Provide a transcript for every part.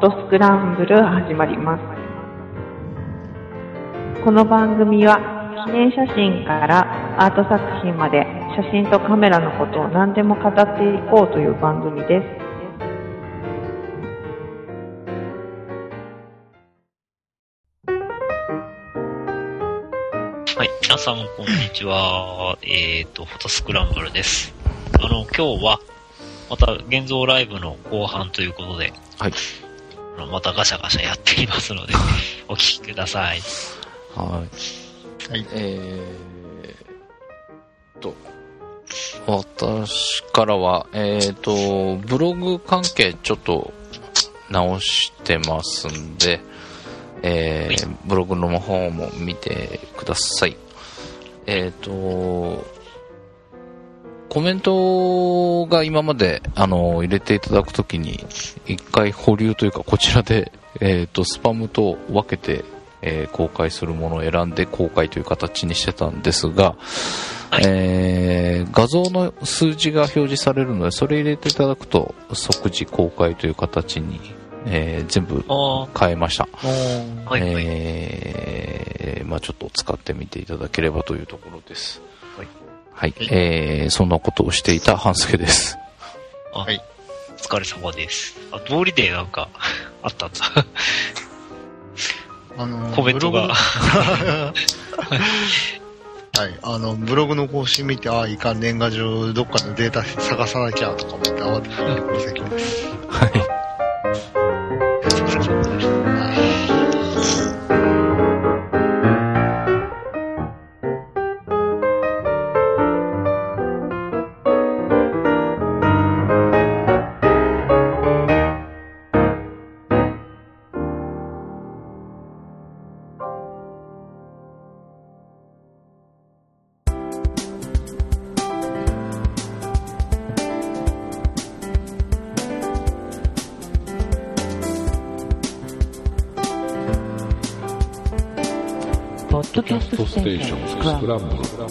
トスクランブル始まります。この番組は記念写真からアート作品まで写真とカメラのことを何でも語っていこうという番組です。 はい、皆さんこんにちは。フォトスクランブルです。今日はまた現像ライブの後半ということで、 はい、 またガシャガシャやっていますのでお聞きください。 はい。私からはブログ関係ちょっと直してますんで、ブログの方も見てください。コメントが今まで入れていただくときに一回保留というかこちらでスパムと分けて公開するものを選んで公開という形にしてたんですが、画像の数字が表示されるのでそれ入れていただくと即時公開という形に、全部変えました。まあちょっと使ってみていただければというところです。はい、そんなことをしていた半助です。 はい、お疲れ様です。通りでなんかあったんだ。コメントがはい、ブログの更新見て、いかん、年賀状どっかのデータ探さなきゃとか思って慌ててお先です。 はい。 ポッドキャストステーションスクランブル。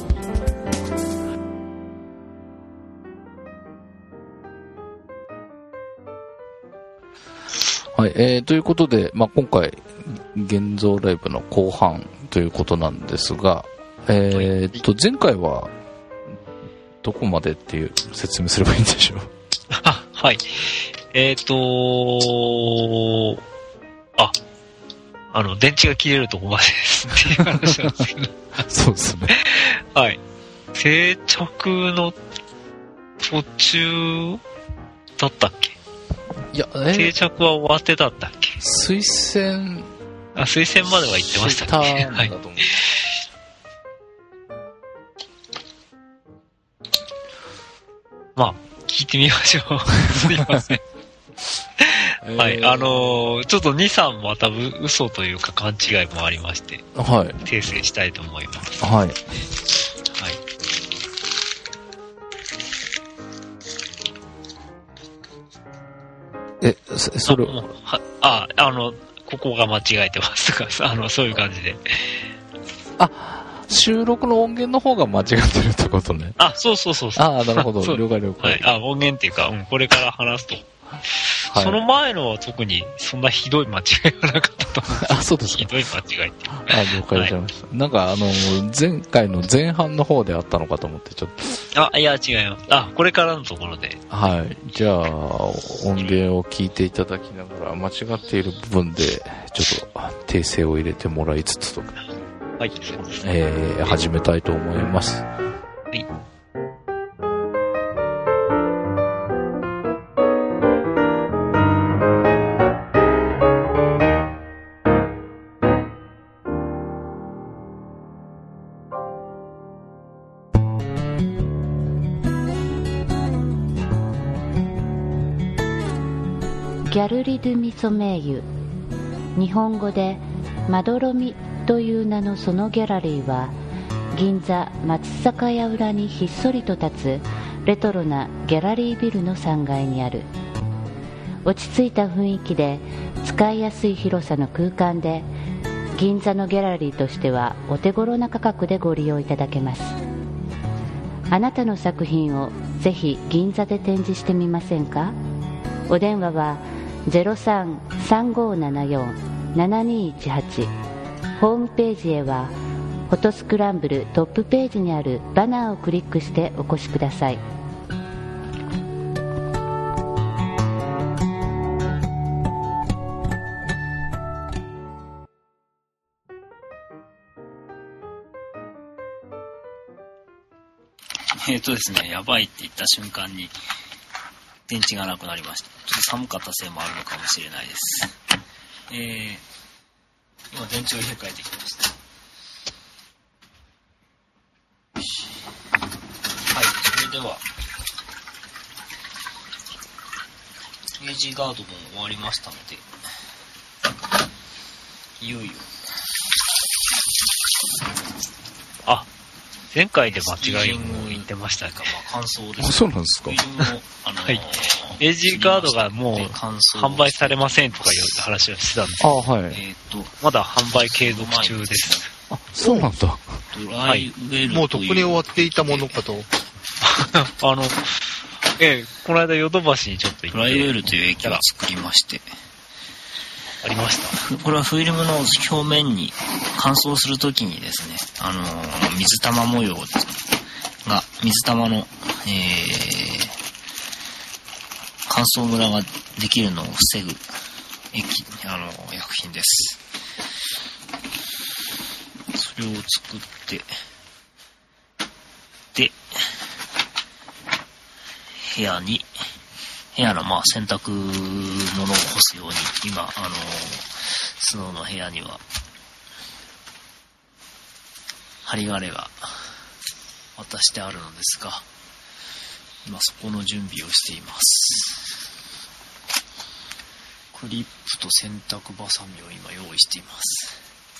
はい、ということで、今回現像ライブの後半ということなんですが、前回はどこまでっていう説明すればいいんでしょう。 はい。電池が切れるとこまでですっていう話なんですけど。 そうですね。 はい。定着の途中だったっけ？ いや、 定着は終わってたんだっけ？ 推薦までは行ってましたっけ？はい。まあ、聞いてみましょう。すいません。はい、ちょっと2、3また嘘というか勘違いもありまして、 はい。 訂正したいと思います。 はい。 はい。 それをここが間違えてますとか、そういう感じで。 収録の音源の方が間違ってるってことね。 そう。 なるほど。了解。 はい。音源っていうか、これから話すと。はい、その前のは特にそんなひどい間違いはなかったと思う。そうですか。ひどい間違いっていう。 了解しました。はい、なんか前回の前半の方であったのかと思ってちょっと。 いや、違います。これからのところで。 はい。じゃあ、音源を聞いていただきながら、間違っている部分で、ちょっと訂正を入れてもらいつつと。 はい。 始めたいと思います。 はい。 ギャルリ・ドゥ・ミソメイユ、日本語でまどろみという名のそのギャラリーは銀座松坂屋裏にひっそりと立つレトロなギャラリービルの3階にある。落ち着いた雰囲気で使いやすい広さの空間で銀座のギャラリーとしてはお手頃な価格でご利用いただけます。あなたの作品をぜひ銀座で展示してみませんか。お電話は 03-3574-7218。ホームページへはフォトスクランブルトップページにあるバナーをクリックしてお越しください。 ですね、やばいって言った瞬間に電池がなくなりました。ちょっと寒かったせいもあるのかもしれないです。今電池を入れ替えてきました。はい、それではゲージガードも終わりましたので、いよいよ前回で間違いも言ってましたが、 感想です。 そうなんですか。 はい。エイジガードがもう販売されませんとかいう話をしてたんですけど、 はい。 まだ販売継続中です。 そうなんだ。 はい。 もうとっくに終わっていたものかと。 この間ヨドバシにちょっと行って。 ドライウェルという液が作りまして。 ありました。 これはフィルムの表面に乾燥するときにですね、水玉模様が、水玉の、乾燥ムラができるのを防ぐ薬品です。それを作って、で、部屋の洗濯物を干すように、今、スノーの部屋には、針金が渡してあるのですが、今そこの準備をしています。クリップと洗濯バサミを今用意しています。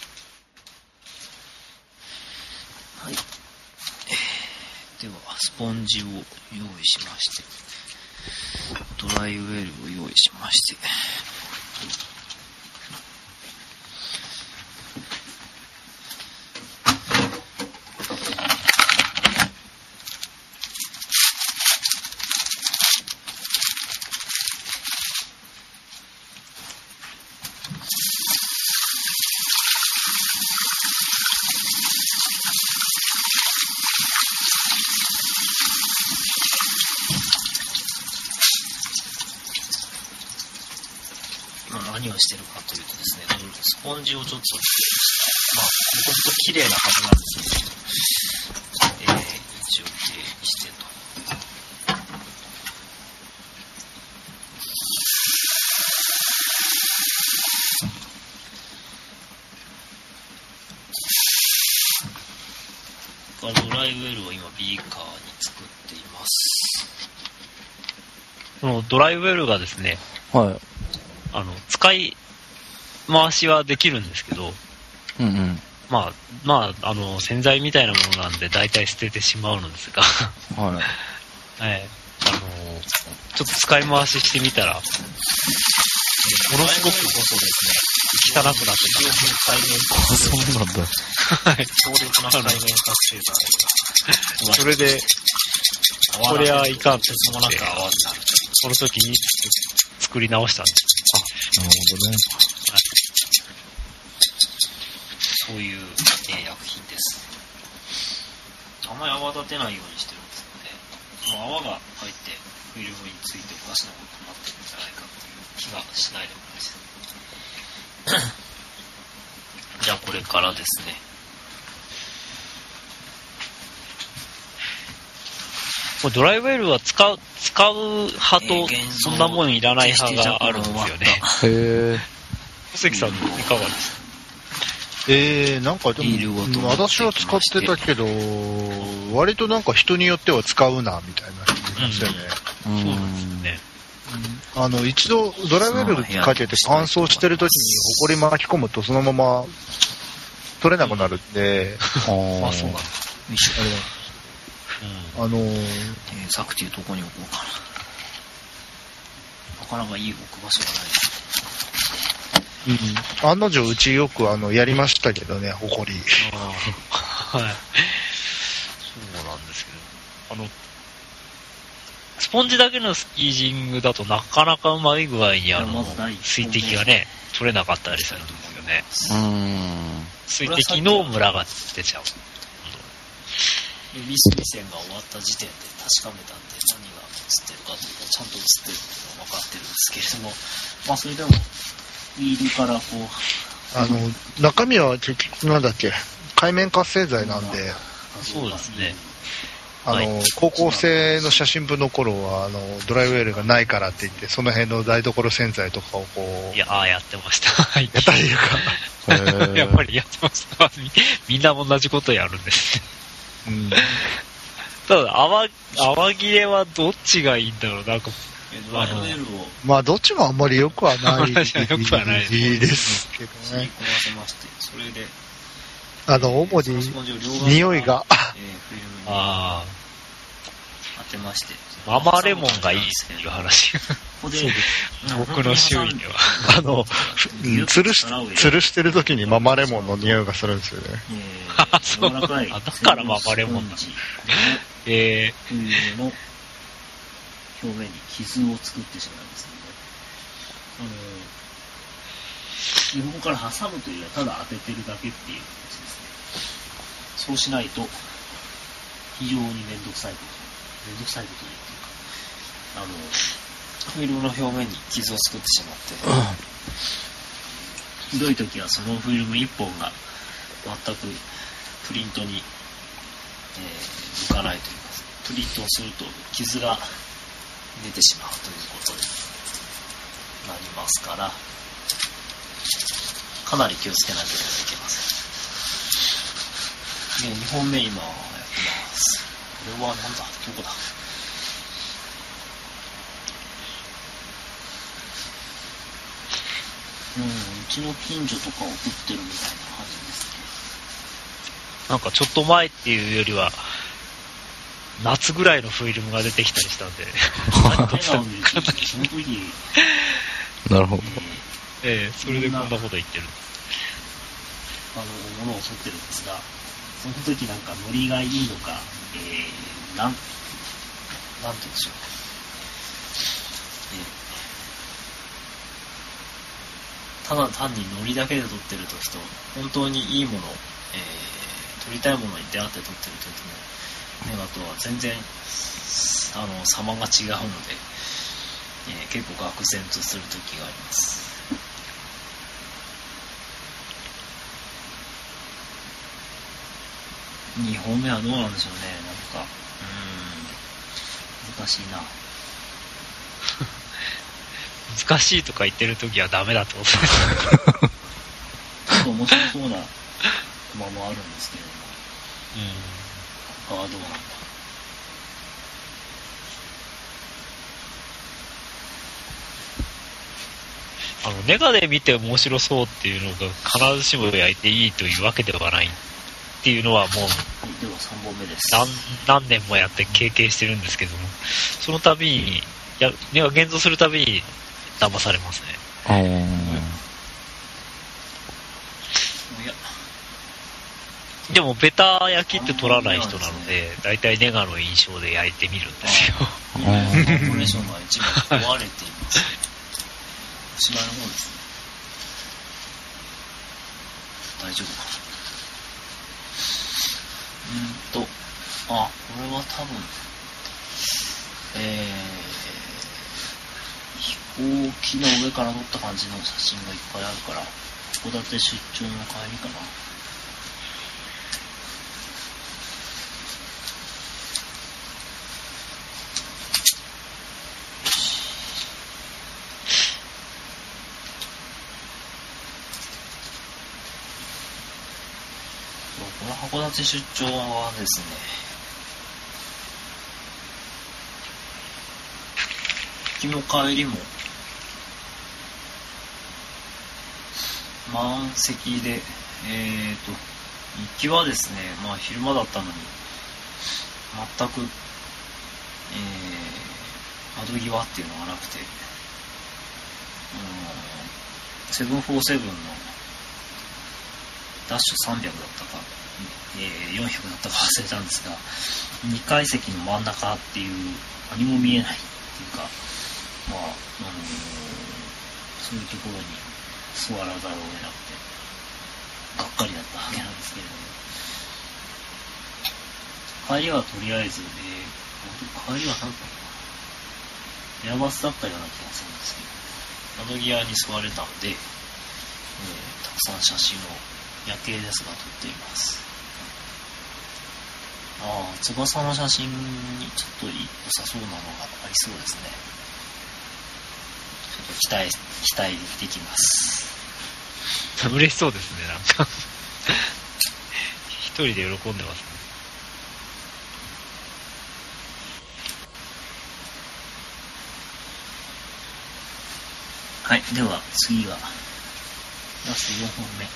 はい。では、スポンジを用意しまして、ドライウェルを用意しまして、何をしてるかというとですね、スポンジをちょっと、もともと綺麗なはずなんですけど、一応綺麗にしてと。ドライウェルを今ビーカーに作っています。 このドライウェルがですね、 はい。 使い回しはできるんですけど、 うんうん。 洗剤みたいなものなんで大体捨ててしまうのですが、 はい。 はい。ちょっと使い回ししてみたら、ものすごく細ですね、汚くなってた。 そうなんだ。 はい。強烈な海面活性剤。それで、これはいかんと思って、その時に作り直したんです。 なるほどね。 はい、そういう、薬品です。あんまり泡立てないようにしてるんですので、もう泡が入ってフィルムについておかしなことになってるんじゃないかという気がしないでもないです。じゃあこれからですね。 ドライウェルは使う派と、そんなもんいらない派があるんですよね。 へぇ。 小関さん、いかがですか？ なんかでも、私は使ってたけど、割となんか人によっては使うな、みたいな人いますよね。 そうですね。 一度ドライウェルかけて乾燥してる時にホコリ巻き込むとそのまま取れなくなるんで、 そうなんだ。サクティどこに置こうかな。なかなかいい置く場所がない。 案の定うちよくやりましたけどね、ホコリ。 はい。そうなんですけど、スポンジだけのスキージングだとなかなかうまい具合にまず第一水滴がね、取れなかったりするんですよね。水滴のムラが出ちゃう。 指水線が終わった時点で確かめたんで、何が映ってるかというか、ちゃんと映ってるのが分かってるんですけれども、まあそれでも、ウィールからこう、 中身は結局なんだっけ、海面活性剤なんで、 そうですね。 高校生の写真部の頃は、ドライウェルがないからって言って、その辺の台所洗剤とかをこう。 いや、やってました。 やったりいうか。 やっぱりやってました。みんな同じことやるんですね。ただ、泡切れはどっちがいいんだろう、なんか。 ドライウェルを。 まあ、どっちもあんまり良くはないですけどね。 込ませまして、それで。 主に、匂いが。 当てまして。 ママレモンがいいっていう話。僕の周囲では。 吊るしてる時にママレモンの匂いがするんですよね。 そうだからママレモンなんだ。 の表面に傷を作ってしまいますので、日本から挟むというよりはただ当ててるだけっていう感じですね。そうしないと非常にめんどくさいこと言っていうか、フィルムの表面に傷を作ってしまって、ひどい時はそのフィルム1本が全くプリントに、向かないというか、プリントをすると傷が出てしまうということになりますから、かなり気をつけなければいけません。2本目今やってます。これはなんだ、どこだ。うちの近所とか送ってるみたいな感じですね。 なんかちょっと前っていうよりは、夏ぐらいのフィルムが出てきたりしたんで。 その時、 なるほど。 それでこんなこと言ってる。 ものを撮ってるんですが、その時なんかノリがいいのか、なんて言うんでしょう。ただ単にノリだけで撮ってる時と、本当にいいもの、撮りたいものに出会って撮ってる時のネガとは全然、様が違うので、結構愕然とする時があります。2本目はどうなんでしょうね。なんか、難しいな。 難しいとか言ってるときはダメだってことです。 ちょっと面白そうなコマもあるんですけれども。他はどうなんだ。 ネガで見て面白そうっていうのが必ずしも焼いていいというわけではないっていうのはもう、 では3本目です。 何年もやって経験してるんですけども、その度に、ネガ現像するたびに騙されますね。でもベタ焼きって取らない人なので、だいたいネガの印象で焼いてみるんですよ。 コンポレーションが一番壊れています。おしまいの方ですね。大丈夫かな。これは多分、飛行機の上から撮った感じの写真がいっぱいあるから、函館出張の帰りかな。この函館出張はですね、行きも帰りも満席で、行きはですね、まあ昼間だったのに全く、窓際っていうのがなくて、747のダッシュ300だったか、400だったか忘れたんですが、2階席の真ん中っていう何も見えないっていうか、まあそういうところに座らざるを得なくてがっかりだったわけなんですけれども、帰りはとりあえず、帰りは何だったかな、エアバスだったような気がするんですけど、窓際に座れたので、たくさん写真を夜景ですが撮っています。翼の写真にちょっと良さそうなのがありそうですね。ちょっと期待できます。 嬉しそうですね、なんか一人で喜んでますね。 はい、では次はラスト4本目。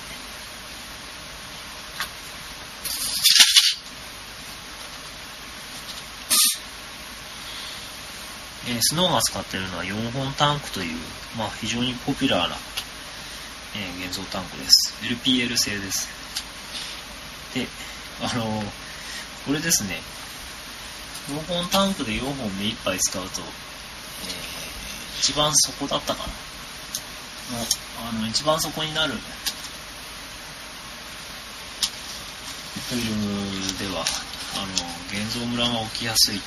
スノーが使っているのは4本タンクという、まあ、非常にポピュラーな、現像タンクです。LPL 製です。で、これですね、4本タンクで4本目いっぱい使うと、一番底だったかな。一番底になるフィルムでは、現像ムラが起きやすい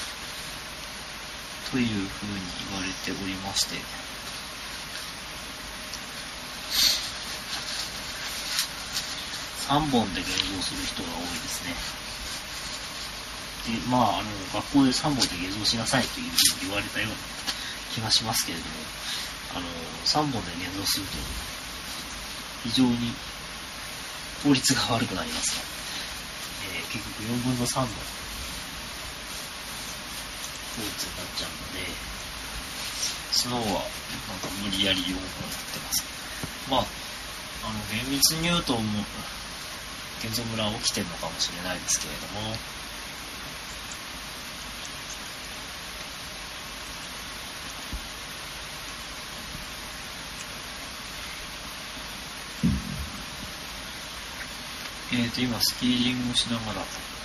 というふうに言われておりまして、3本で現像する人が多いですね。で、まあ、学校で3本で現像しなさいというふうに言われたような気がしますけれども、3本で現像すると非常に効率が悪くなりますが、結局4分の3の効率になっちゃうので、スノーはなんか無理やり4本やってます。まあ、厳密に言うと現像ムラ起きてるのかもしれないですけれども、今スキーリングしながら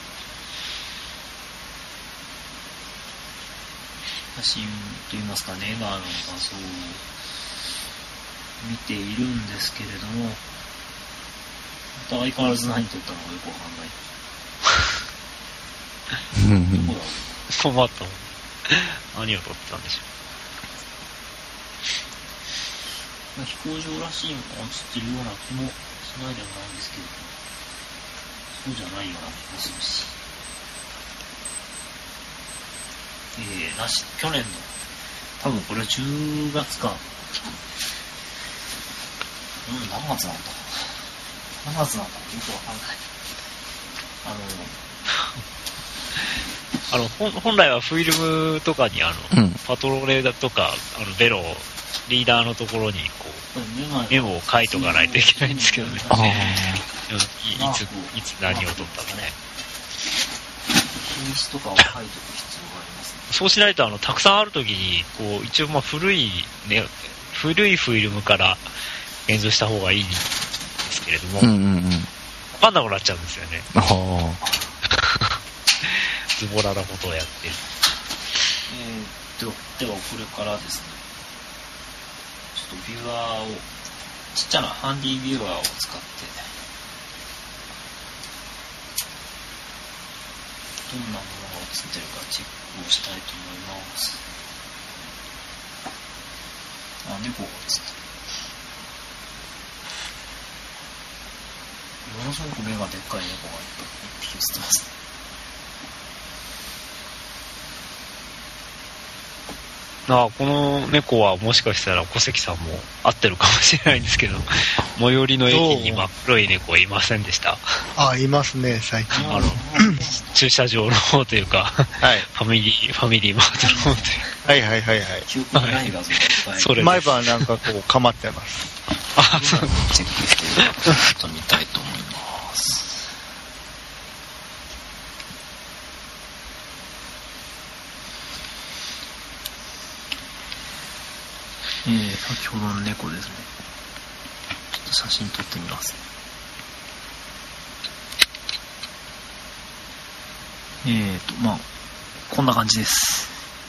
写真といいますかね、画像を見ているんですけれども、また相変わらず何撮ったのかよくわかんない。どこだろう。 困った。何を撮ってたんでしょう。飛行場らしいのが映ってるような気もしないでもないんですけど、そうじゃないような気もするし。去年の、多分これ10月か。何月なんだ。何月なんだ。よくわかんない。 本来はフィルムとかにパトローレだとか、ベロ、リーダーのところにこう、メモを書いとかないといけないんですけどね。いつ何を撮ったかね。 品質とかを書いておく必要がありますね。 そうしないとたくさんあるときに、こう、一応古いフィルムから現像した方がいいんですけれども、わかんなくなっちゃうんですよね。ズボラなことをやってる。 ではこれからですね、ちょっとビューアーを、ちっちゃなハンディビューアーを使って、どんなものが映ってるかチェックをしたいと思います。猫が映ってる。ものすごく目がでっかい猫が一匹映ってますね。 この猫はもしかしたら小関さんも合ってるかもしれないんですけど、最寄りの駅に真っ黒い猫いませんでした？ いますね、最近。 駐車場の方というか、はい、ファミリーマートの方というか。 はいはい。 記憶にない画像がいっぱい。 それ毎晩なんかこう、構ってます。 そうチェックしてちょっと見たいと思います。先ほどの猫ですね。ちょっと写真撮ってみます。 まあ、こんな感じです。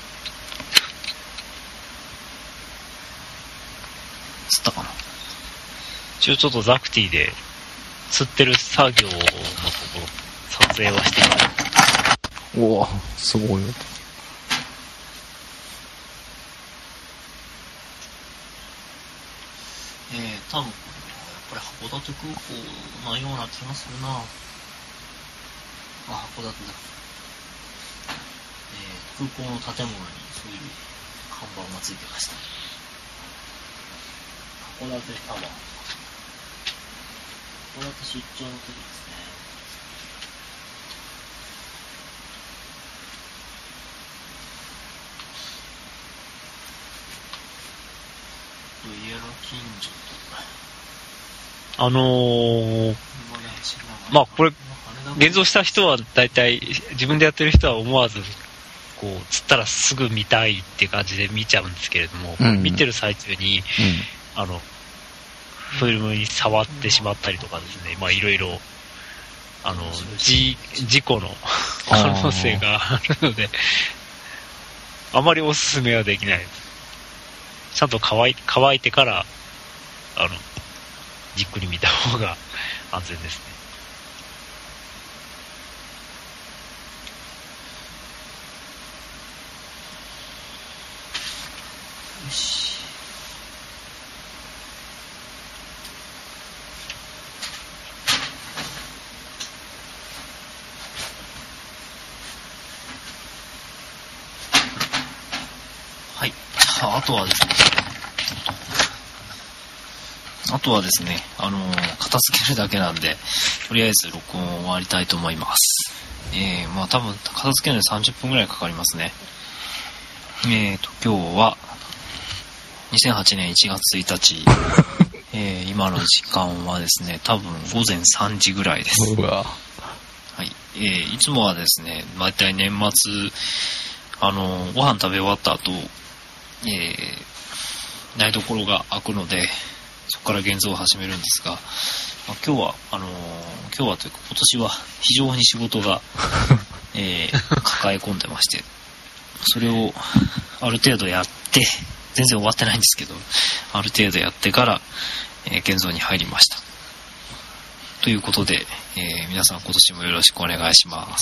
釣ったかな。 一応ちょっとザクティで釣ってる作業のところ撮影はしてみた。 うわ、すごいよ。 多分、やっぱり函館空港なような気がするな。あ、函館だ。空港の建物にそういう看板がついてました。函館タワー。函館出張の時ですね。家の近所とか。 まあこれ、現像した人は大体、自分でやってる人は思わず、こう、釣ったらすぐ見たいっていう感じで見ちゃうんですけれども、見てる最中に、フィルムに触ってしまったりとかですね、まあいろいろ、事故の可能性があるので、あまりおすすめはできない。ちゃんと乾いてから、じっくり見た方が安全ですね。よし。はい。あとはですね、片付けるだけなんで、とりあえず録音を終わりたいと思います。まあ多分、片付けるのに30分くらいかかりますね。今日は、2008年1月1日、今の時間はですね、多分午前3時ぐらいです。 うわ。 はい。いつもはですね、大体年末、ご飯食べ終わった後、台所が開くので、そこから現像を始めるんですが、今日はというか今年は非常に仕事が、抱え込んでまして、それをある程度やって、全然終わってないんですけど、ある程度やってから、現像に入りました。ということで、皆さん今年もよろしくお願いします。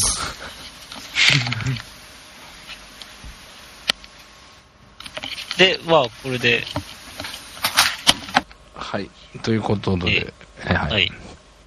で、まあ、これで、 はい。ということで、 はい。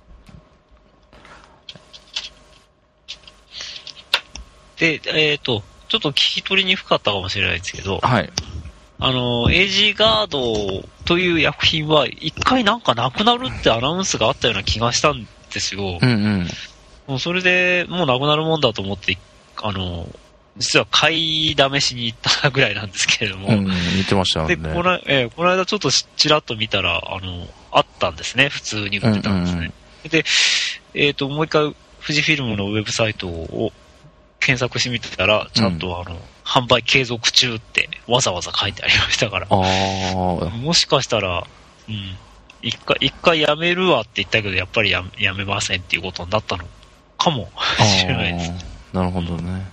で、ちょっと聞き取りにくかったかもしれないですけど、 はい。 エイジガードという薬品は一回なんかなくなるってアナウンスがあったような気がしたんですよ。 うんうん。 もうそれでもうなくなるもんだと思って、実は買いだめしに行ったぐらいなんですけれども。 言ってましたよね。 で、この間ちょっとちらっと見たら、あったんですね。普通に売ってたんですね。で、もう一回、富士フィルムのウェブサイトを検索してみてたら、ちゃんと販売継続中ってわざわざ書いてありましたから。もしかしたら、一回やめるわって言ったけど、やっぱりやめませんっていうことになったのかもしれないです。 なるほどね。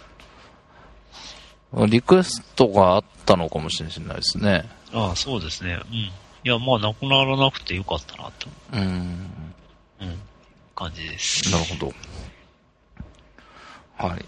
リクエストがあったのかもしれないですね。 そうですね。いや、まあ、なくならなくてよかったなって思う。感じです。 なるほど。はい。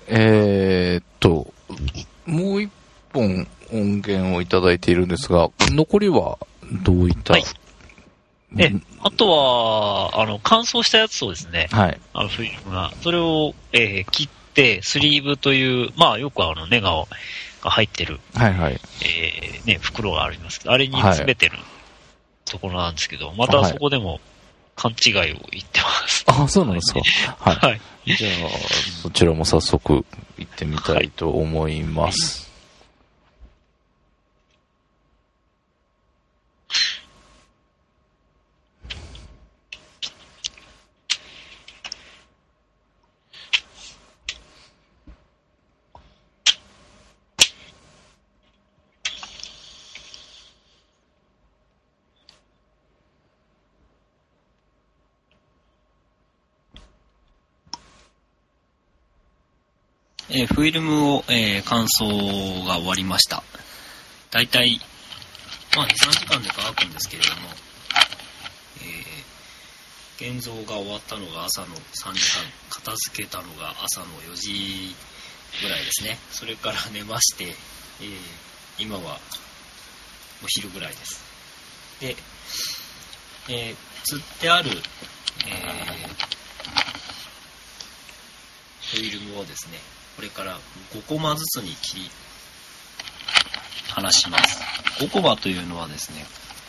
もう一本音源をいただいているんですが、残りはどういった、 はい。あとは、乾燥したやつをですね、 はい。 フィルムが、それを、切って、スリーブという、まあ、よくネガが入ってる、 はいはい。 袋がありますけど、あれに詰めてるところなんですけど、またそこでも勘違いを言ってます。 そうなんですか。はい。 はい。 じゃあ、そちらも早速行ってみたいと思います。 フィルムを、乾燥が終わりました。だいたい、2、3時間で乾くんですけれども、現像が終わったのが朝の3時間、片付けたのが朝の4時ぐらいですね。それから寝まして、今はお昼ぐらいです。で、釣ってある、フィルムをですね、これから5コマずつに切り離します。5コマというのはですね、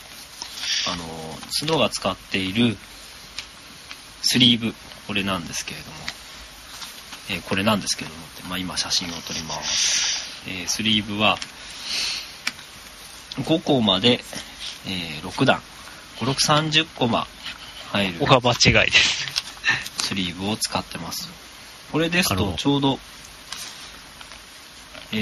角が使っているスリーブ、これなんですけれども、今写真を撮ります。スリーブは5コマで、6段、5、6、30コマ入る。 ここが間違いです。 スリーブを使ってます。これですとちょうど、はい。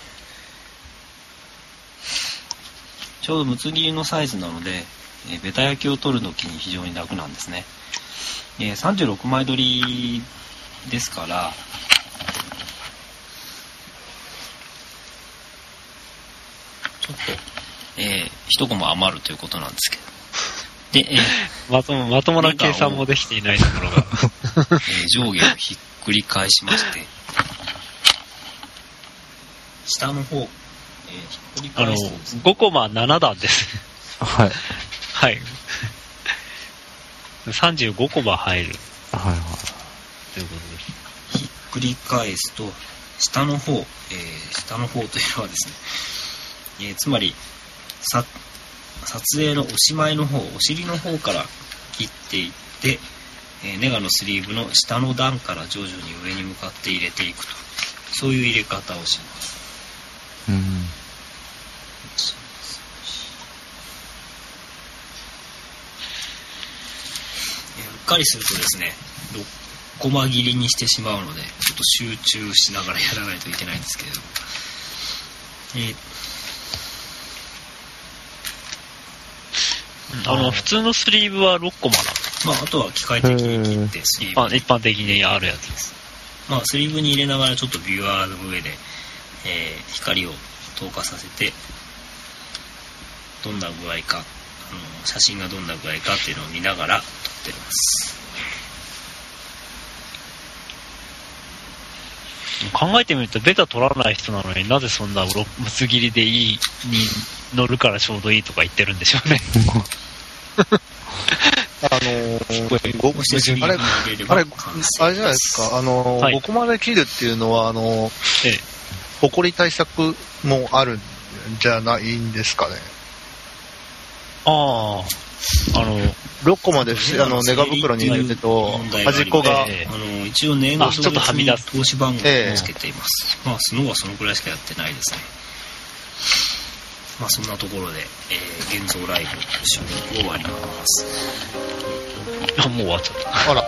ちょうどむつ切りのサイズなので、ベタ焼きを取るときに非常に楽なんですね。36枚撮りですから、ちょっと、1コマ余るということなんですけど。で、 まともな計算もできていないところが。 上下をひっくり返しまして、下の方、ひっくり返すとですね、 5コマ7段です。 はい。 はい。35コマ入る。 はいはい。 ということです。 ひっくり返すと、下の方というのはですね、つまり、撮影のおしまいの方、お尻の方から切っていって、ネガのスリーブの下の段から徐々に上に向かって入れていくと。そういう入れ方をします。 うん。 うっかりするとですね、6コマ切りにしてしまうので、ちょっと集中しながらやらないといけないんですけれども。 普通のスリーブは6コマなんです。 あとは機械的に切ってスリーブ。 一般的にあるやつです。 スリーブに入れながらちょっとビュアーの上で、光を透過させて、どんな具合か、写真がどんな具合かっていうのを見ながら撮ってます。 考えてみるとベタ取らない人なのになぜそんなむつ切りでいいに乗るからちょうどいいとか言ってるんでしょうね。 あれじゃないですか、 はい、 5コマで切るっていうのは、ほこり対策もあるんじゃないんですかね。6コマでネガ袋に入れると端っこが、 一応年賀状ちょっとはみ出す投資番号をつけています。スノーはそのくらいしかやってないですね。そんなところで、現像ライブ収録終わります。 もう終わっちゃった。 あら。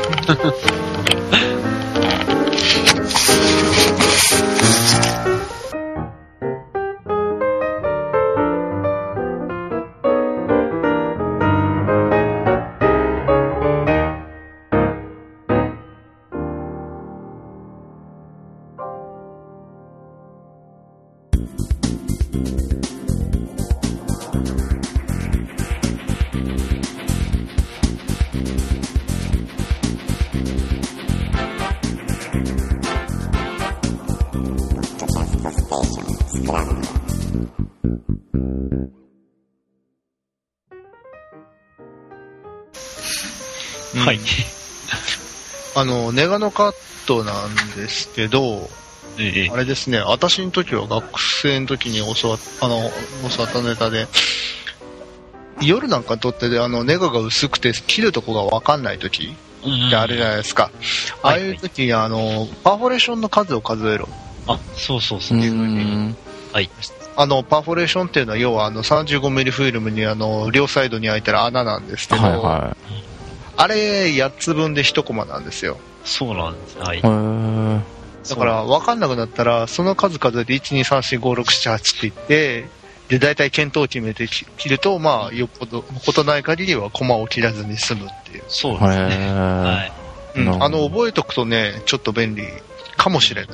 はい。 ネガのカットなんですけど、あれですね、私の時は学生の時に教わったネタで、夜なんか撮ってネガが薄くて切るとこが分かんない時ってあるじゃないですか。ああいう時にパーフォレーションの数を数えろ。 そうそうそう。いうふうに。はい。 パーフォレーションっていうのは要は35ミリフィルムに両サイドに開いてる穴なんですけど、 はいはい、 あれ8つ分で1コマなんですよ。 そうなんです。はい。 だから分かんなくなったらその数数えて 1,2,3,4,5,6,7,8 っていってで大体見当を決めて切るとよっぽどことない限りはコマを切らずに済むっていう。 そうですね。はい。 覚えとくとね、ちょっと便利かもしれない。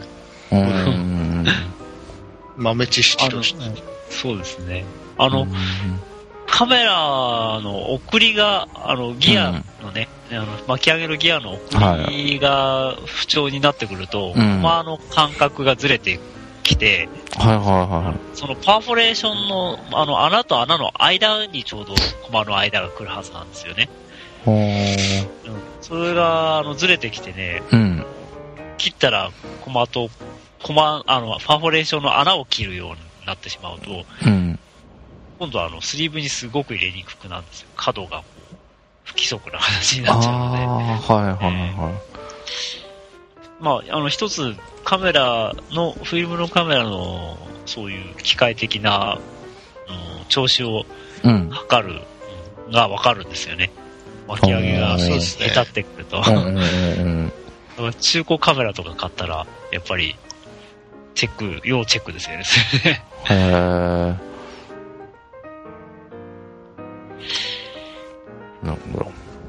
豆知識として。 そうですね。カメラの送りが、ギアのね、巻き上げるギアの送りが不調になってくると、コマの間隔がずれてきて、そのパーフォレーションの、穴と穴の間にちょうどコマの間が来るはずなんですよね。それが、ずれてきてね、切ったらパーフォレーションの穴を切るようになってしまうと、今度はスリーブにすごく入れにくくなるんですよ。角が不規則な話になっちゃうので。一つカメラの、フィルムのカメラのそういう機械的な、調子を測るのがわかるんですよね。巻き上げが下手ってくると。中古カメラとか買ったら、やっぱり、要チェックですよね。 なるほ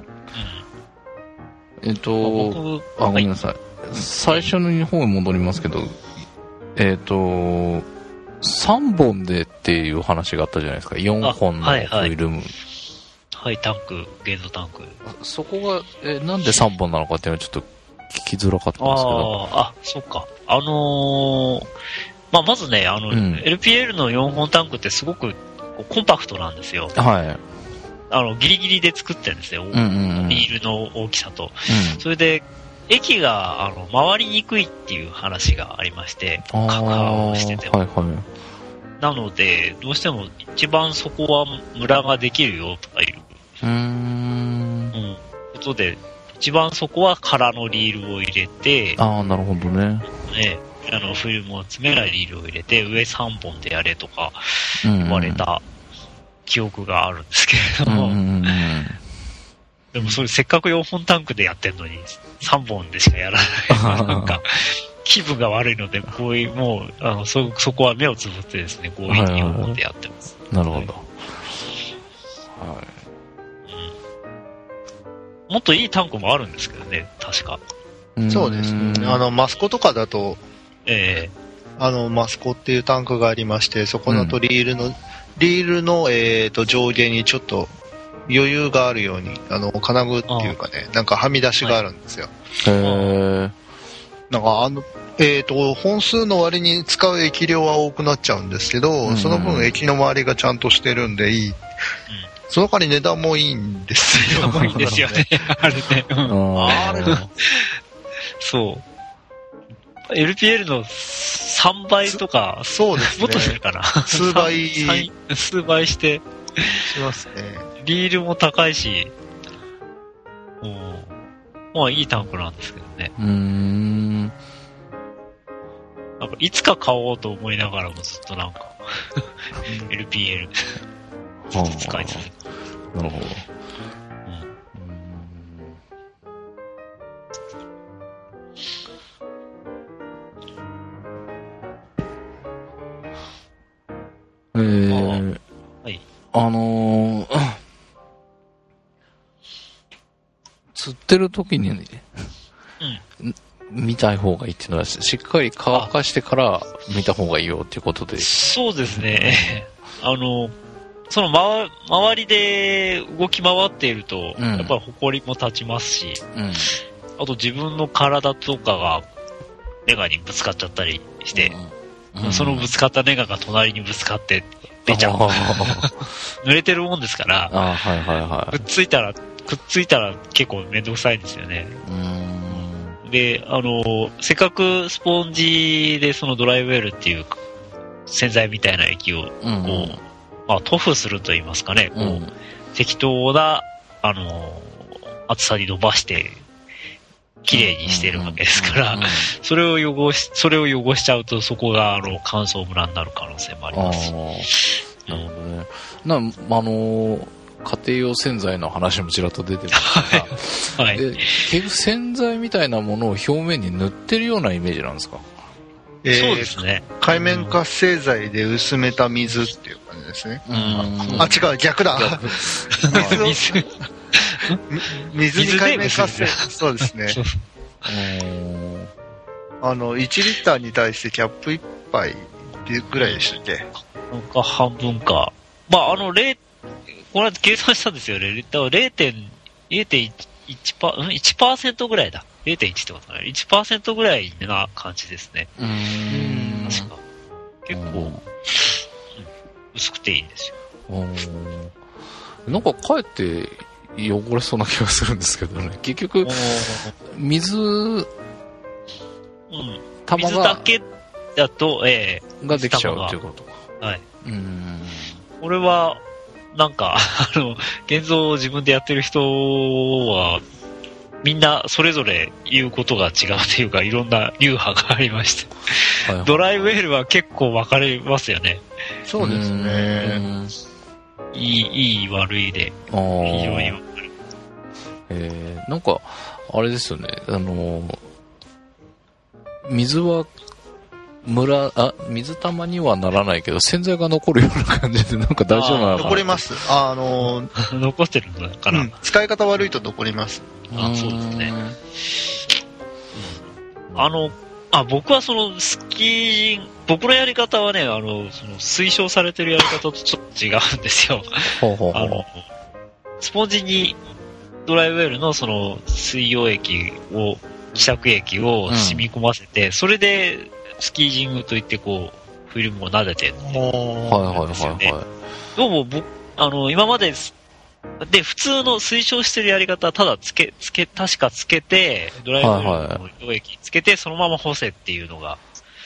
ど。ごめんなさい。最初の2本に戻りますけど、3本でっていう話があったじゃないですか。4本のフィルム。 タンク、現像タンク。 そこが、なんで3本なのかっていうのはちょっと聞きづらかったんですけど。 そうか。まずね、LPL の4本タンクってすごくコンパクトなんですよ。ギリギリで作ってるんですよ。リールの大きさと。それで、液が回りにくいっていう話がありまして、角化をしてても。なので、どうしても一番そこはムラができるよとかいう。ことで、一番そこは空のリールを入れて、 なるほどね。 フィルムを詰めないリールを入れて、上3本でやれとか言われた記憶があるんですけれども、でもそれせっかく4本タンクでやってんのに、3本でしかやらない。なんか、気分が悪いので、こういう、もう、そこは目をつぶってですね、こういう4本でやってます。 なるほど。 もっといいタンクもあるんですけどね、確か。 そうですね。マスコとかだと、マスコっていうタンクがありまして、そこだとリールの、上下にちょっと余裕があるように、金具っていうかね、なんかはみ出しがあるんですよ。なんか本数の割に使う液量は多くなっちゃうんですけど、その分液の周りがちゃんとしてるんでいい。その代わり値段もいいんですよ。 いいですよね。あれね。そう。LPL の3倍とか、 そうですね。 もっとするかな。 数倍して。 しますね。 リールも高いし、まあいいタンクなんですけどね。なんかいつか買おうと思いながらもずっとなんか、LPL ずっと使い続けて。 なるほど。釣ってる時に、見たい方がいいっていうのは、しっかり乾かしてから見た方がいいよっていうことで。 そうですね。その周りで動き回っていると、やっぱり埃も立ちますし、あと自分の体とかがネガにぶつかっちゃったりして、そのぶつかったネガが隣にぶつかって出ちゃう。濡れてるもんですから、くっついたら結構めんどくさいんですよね。で、せっかくスポンジでそのドライウェルっていう洗剤みたいな液を塗布すると言いますかね、適当な、厚さに伸ばして、綺麗にしてるわけですから、それを汚しちゃうと、そこが、乾燥ムラになる可能性もありますし。 なるほどね。家庭用洗剤の話もちらっと出てますが、結局洗剤みたいなものを表面に塗ってるようなイメージなんですか？ そうですね。 界面活性剤で薄めた水っていう感じですね。違う、逆だ。 水に海面活性。そうですね。1リッターに対してキャップ1杯ってぐらいでしたっけ？ なんか半分か。まあ、この間計算したんですよね。0.1% ぐらいだ。0.1 ってことかな。1% ぐらいな感じですね。確か。結構、薄くていいんですよ。 なんかかえって汚れそうな気がするんですけどね。結局、水だけだと、 ができちゃうということか。 はい。これは、なんか、現像を自分でやってる人は、みんなそれぞれ言うことが違うというか、いろんな流派がありまして、はいはい、ドライウェルは結構分かれますよね。 そうですね。 いい悪いで、非常に分かる。 なんか、あれですよね、水は、水玉にはならないけど、洗剤が残るような感じで、なんか大丈夫なのかな。 残ります。 残ってるのかな、 使い方悪いと残ります。 そうですね。僕はそのスキー僕のやり方はね、その推奨されてるやり方とちょっと違うんですよ。スポンジにドライウェルのその水溶液を、希釈液を染み込ませて、それでスキージングといってこう、フィルムを撫でてるんですよね。どうも今までで、普通の推奨してるやり方は、ただ確かつけて、ドライブの溶液つけて、そのまま干せっていうのが、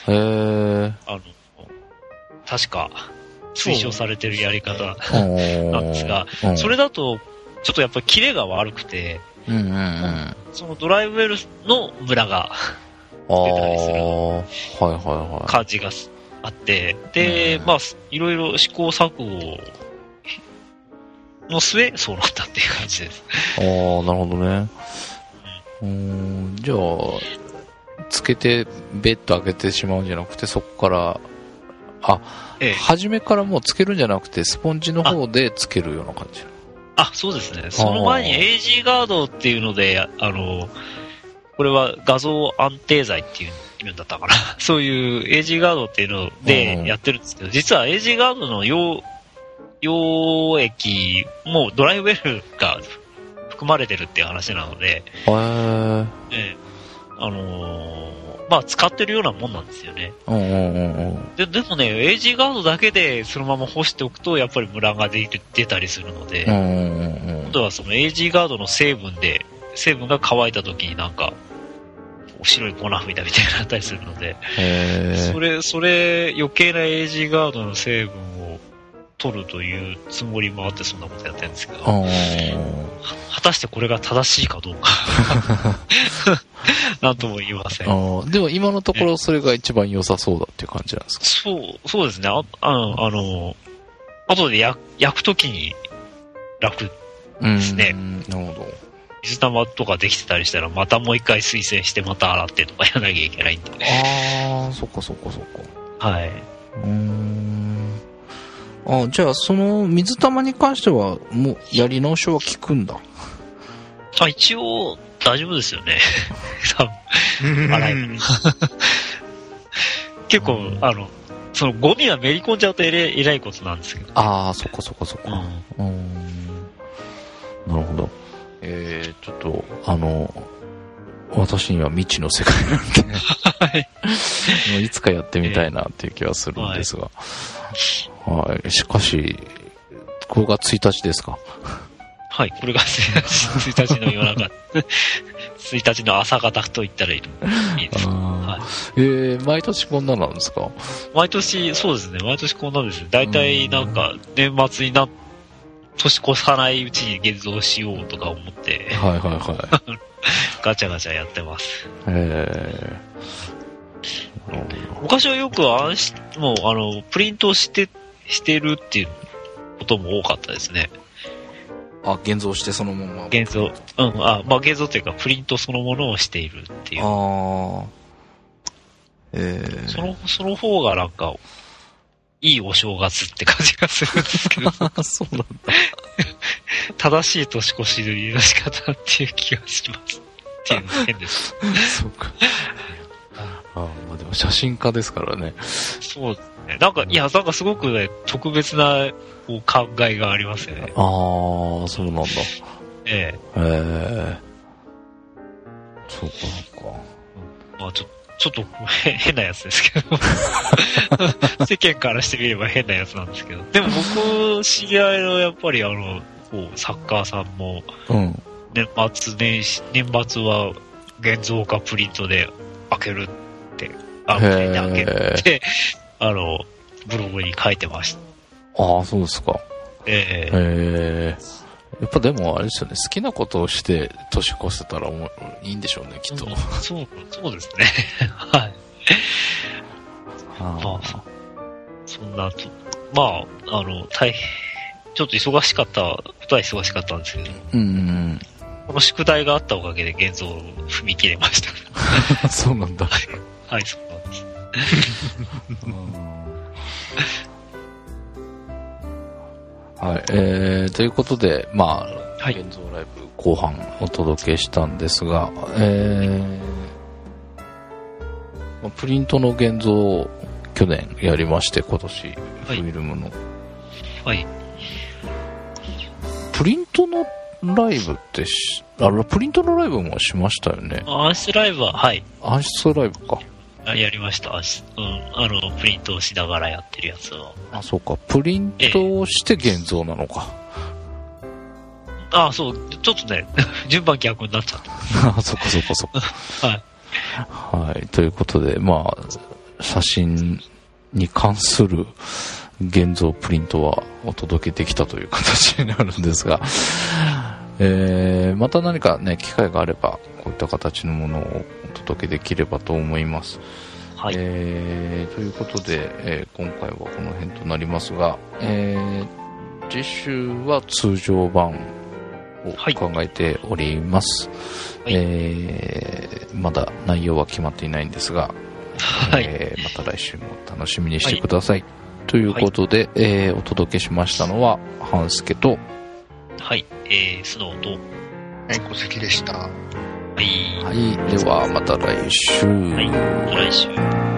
確か推奨されてるやり方なんですが、それだと、ちょっとやっぱりキレが悪くて、そのドライウェルのムラが出たりする感じがあって、で、まあ、いろいろ試行錯誤の末、そうなったっていう感じです。 なるほどね。じゃあ、つけて、ベッと開けてしまうんじゃなくて、そこから、初めからもうつけるんじゃなくて、スポンジの方でつけるような感じ。 そうですね。その前に AG ガードっていうので、これは画像安定剤っていうんだったかな。そういう AG ガードっていうのでやってるんですけど、実は AG ガードの溶液もドライウェルが含まれてるっていう話なので、まあ使ってるようなもんなんですよね。でもね、AG ガードだけでそのまま干しておくとやっぱりムラが出たりするので、今度はその AG ガードの成分が乾いた時になんか白い粉吹いたみたいになったりするので、それ余計な AG ガードの成分を取るというつもりもあってそんなことやってるんですけど、果たしてこれが正しいかどうかなんとも言いません。 でも今のところそれが一番良さそうだっていう感じなんですか？ そうですね。後で焼くときに楽ですね。 なるほど。 水玉とかできてたりしたらまたもう一回水洗してまた洗ってとかやらなきゃいけないんで。 そっか。 はい。 じゃあその水玉に関してはもうやり直しは効くんだ。 一応大丈夫ですよね。多分洗い結構そのゴミはめり込んじゃうとえらいことなんですけど、ね。 そっか。なるほど。ちょっと私には未知の世界なんでいつかやってみたいなっていう気はするんですが、しかしこれが1日ですか？ はい、これが1日の夜中1日の朝方と言ったらいいです。 毎年こんななんですか？ 毎年、そうですね。毎年こんなんです。だいたいなんか年末に年越さないうちに現像しようとか思って、ガチャガチャやってます。昔はよくもうプリントしてるっていうことも多かったですね。 現像してそのまま。 現像現像っていうかプリントそのものをしているっていう。その方がなんかいいお正月って感じがするんですけど。 そうなんだ。 正しい年越しの仕方っていう気がします。っていうの変です。 そうか。まあでも写真家ですからね。 そうですね。なんかすごくね、特別な考えがありますよね。 ああ、そうなんだ。 ええ。そうか、そうか。 まあちょっと変なやつですけど。世間からしてみれば変なやつなんですけど。でも僕、知り合いのやっぱりサッカーさんも、年末は現像かプリントで開けるって、開けるって、ブログに書いてました。 ああ、そうですか。やっぱでもあれですよね、好きなことをして年越せたらいいんでしょうね、きっと。 そうですね。はい。まあ、そんな、まあ、ちょっと忙しかったことは忙しかったんですけど、この宿題があったおかげで現像を踏み切れました。 そうなんだ。 はい、そうなんです。 はい、ということで、まあ、現像ライブ後半お届けしたんですが、プリントの現像を去年やりまして、今年、フィルムの。 はい。 プリントのライブってプリントのライブもしましたよね。 暗室ライブは、はい。 暗室ライブか。 やりました。プリントをしながらやってるやつを。 あ、そうか。プリントをして現像なのか。 そう。ちょっとね、順番逆になっちゃった。 そっか。 はい。 はい。ということで、まあ、写真に関する現像プリントはお届けできたという形になるんですが、また何かね、機会があれば、こういった形のものをお届けできればと思います。 はい。 ということで、今回はこの辺となりますが、次週は通常版を考えております。はい、まだ内容は決まっていないんですが、 はい、 また来週も楽しみにしてください。ということで、お届けしましたのは、半助と、 はい、スノーと、 小関でした。 はい。 はい。では、また来週。 はい。また来週。